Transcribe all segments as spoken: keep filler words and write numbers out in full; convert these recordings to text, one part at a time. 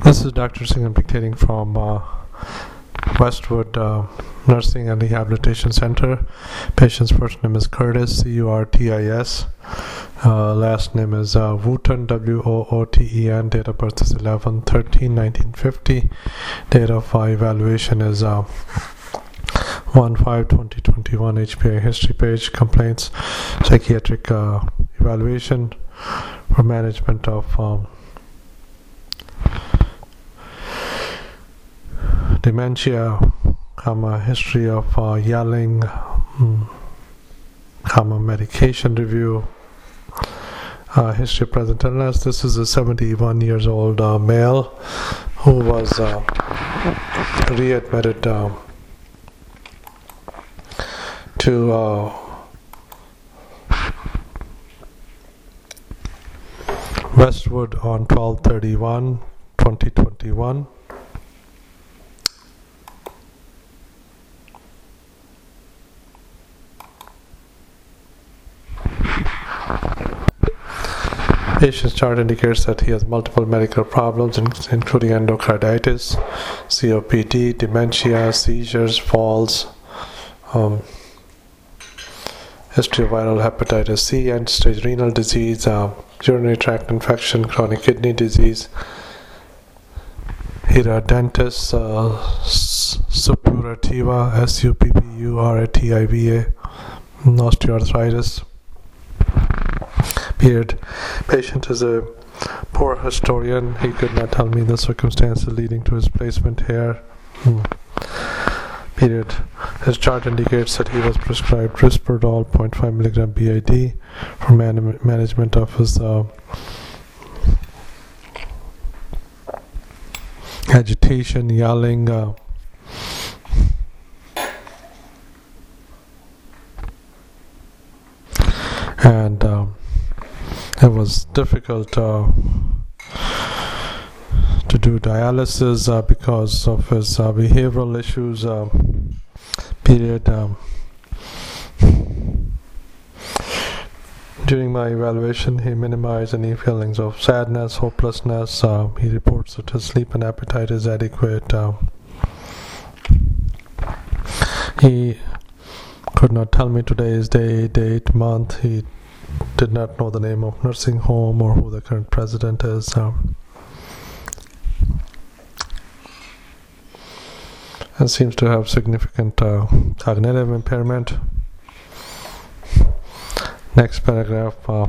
This is Doctor Singh. I'm dictating from uh, Westwood uh, Nursing and Rehabilitation Center. Patient's first name is Curtis, C U R T I S. Uh, last name is uh, Wooten, W O O T E N. Date of birth is eleven thirteen nineteen fifty. Date of uh, evaluation is uh, one five twenty twenty-one. H P I history page. Complaints, psychiatric uh, evaluation for management of um, dementia, comma, history of uh, yelling, mm, comma, medication review, uh, history of present illness. This is a seventy-one years old uh, male who was uh, readmitted uh, to uh, Westwood on twelve thirty-one twenty twenty-one. Patient's chart indicates that he has multiple medical problems, including endocarditis, C O P D, dementia, seizures, falls, um, history of viral hepatitis C, end-stage renal disease, uh, urinary tract infection, chronic kidney disease, hidradenitis uh, suppurativa, S U P P U R A T I V A, osteoarthritis. Period. Patient is a poor historian. He could not tell me the circumstances leading to his placement here. Hmm. Period. His chart indicates that he was prescribed Risperdal zero point five milligram B I D for man- management of his uh, agitation, yelling, uh, and um, it was difficult uh, to do dialysis uh, because of his uh, behavioral issues. Uh, period. Um, during my evaluation, he minimized any feelings of sadness, hopelessness. Uh, he reports that his sleep and appetite is adequate. Uh, he could not tell me today's day, date, month. He did not know the name of nursing home or who the current president is. Um, and seems to have significant uh, cognitive impairment. Next paragraph. Uh,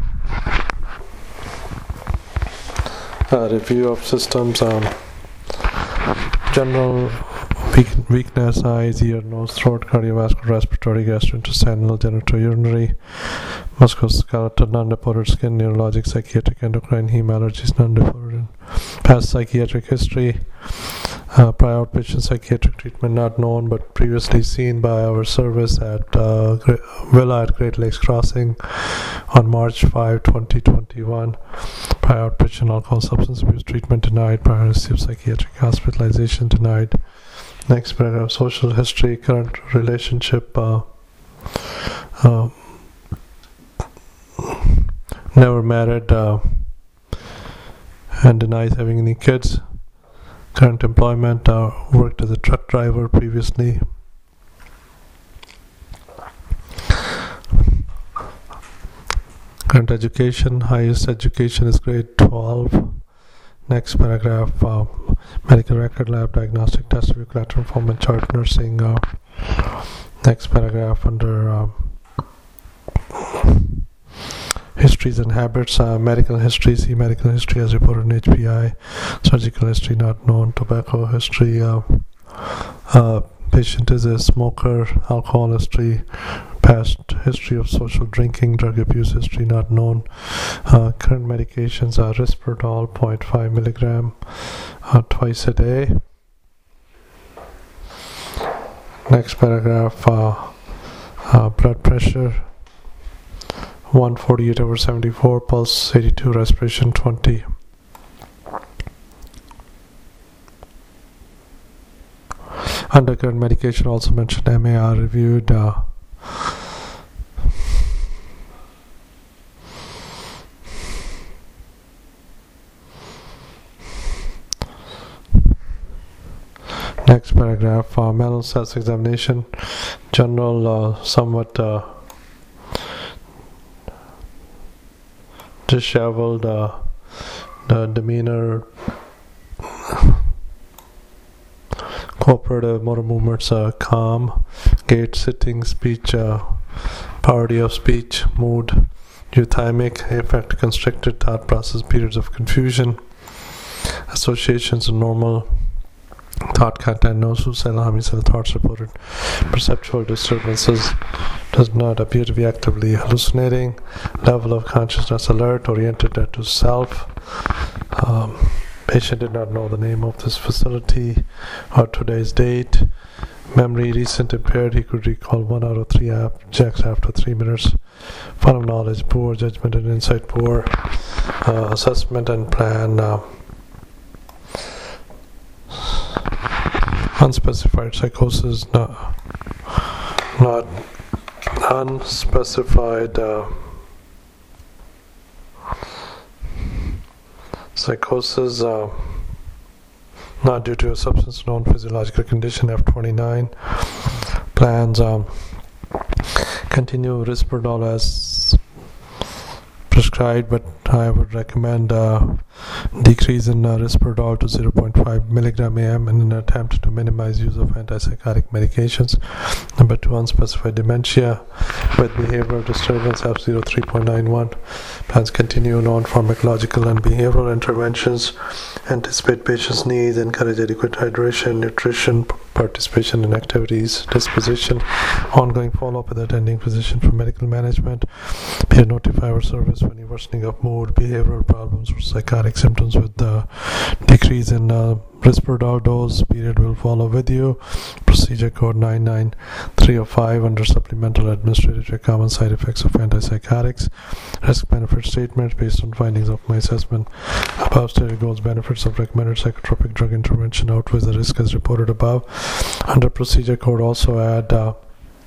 uh, review of systems. Um, general weak- weakness, eyes, ear, nose, throat, cardiovascular, respiratory, gastrointestinal, genitourinary, musculoskeletal, non-reported skin, neurologic, psychiatric, endocrine, heme, allergies, non-reported, past psychiatric history, uh, prior outpatient psychiatric treatment not known but previously seen by our service at uh, Villa at Great Lakes Crossing on March fifth twenty twenty-one. Prior outpatient alcohol substance abuse treatment denied. Prior history of psychiatric hospitalization denied. Next paragraph, social history, current relationship, uh, uh, never married, uh, and denies having any kids. Current employment, uh, worked as a truck driver previously. Current education, highest education is grade twelve. Next paragraph, uh, medical record, lab, diagnostic test, review, collateral form, and chart nursing. Uh, next paragraph under uh, histories and habits, uh, medical history, see medical history as reported in H P I, surgical history not known, tobacco history, uh, uh, patient is a smoker, alcohol history, past history of social drinking, drug abuse history not known, uh, current medications are Risperdal zero point five milligram uh, twice a day. Next paragraph, uh, uh, blood pressure one forty-eight over seventy-four, pulse eighty-two, respiration twenty. Under current medication also mentioned M A R reviewed. Uh, Next paragraph, uh, mental self-examination, general, uh, somewhat uh, disheveled uh, the demeanor, cooperative motor movements, uh, calm, gait, sitting, speech, uh, poverty of speech, mood, euthymic, affect, constricted, thought process, periods of confusion, associations of normal, thought content, no suicidal, homicidal thoughts reported, perceptual disturbances, does not appear to be actively hallucinating, level of consciousness alert, oriented to self. Um, patient did not know the name of this facility or today's date. Memory recent impaired, he could recall one out of three objects after three minutes. Fun of knowledge poor, judgment and insight poor, uh, assessment and plan uh, unspecified psychosis, not, not unspecified uh, psychosis, uh, not due to a substance known physiological condition. F twenty-nine plans um, continue Risperdal as prescribed, but I would recommend uh, decrease in uh, Risperdal to zero point five milligram A M in an attempt to minimize use of antipsychotic medications. Number two, unspecified dementia with behavioral disturbance F zero three point nine one. Plans continue non-pharmacological and behavioral interventions, anticipate patients' needs, encourage adequate hydration, nutrition, participation in activities, disposition, ongoing follow-up with attending physician for medical management, peer notify our service for any worsening of mood, behavioral problems or psychotic symptoms with the decrease in uh, Risperdal dose. Period will follow with you. Procedure code nine nine three oh five under supplemental administrative check, common side effects of antipsychotics. Risk benefit statements based on findings of my assessment. Above stated goals, benefits of recommended psychotropic drug intervention outweighs the risk as reported above. Under procedure code also add uh,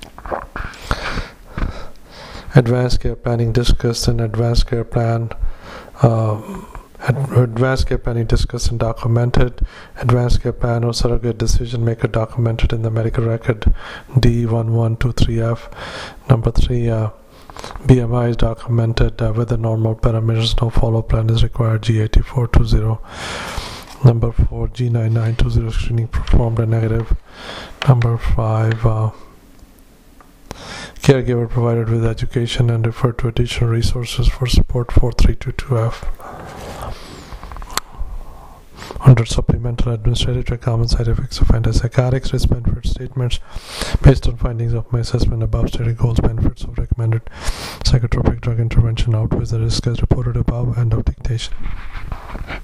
advanced care planning discussed and advanced care plan uh, advanced care planning discussed and documented, advanced care plan or surrogate decision maker documented in the medical record D one one two three F. Number three, uh, B M I is documented uh, with the normal parameters, no follow plan is required, G eight four two zero. Number four, G nine nine two zero screening performed a negative. Number five, uh, caregiver provided with education and referred to additional resources for support four three two two F. Under supplemental administrative check, common side effects of antipsychotics, risk benefit statements based on findings of my assessment. Above stated goals, benefits of recommended psychotropic drug intervention outweighs the risk as reported above. End of dictation.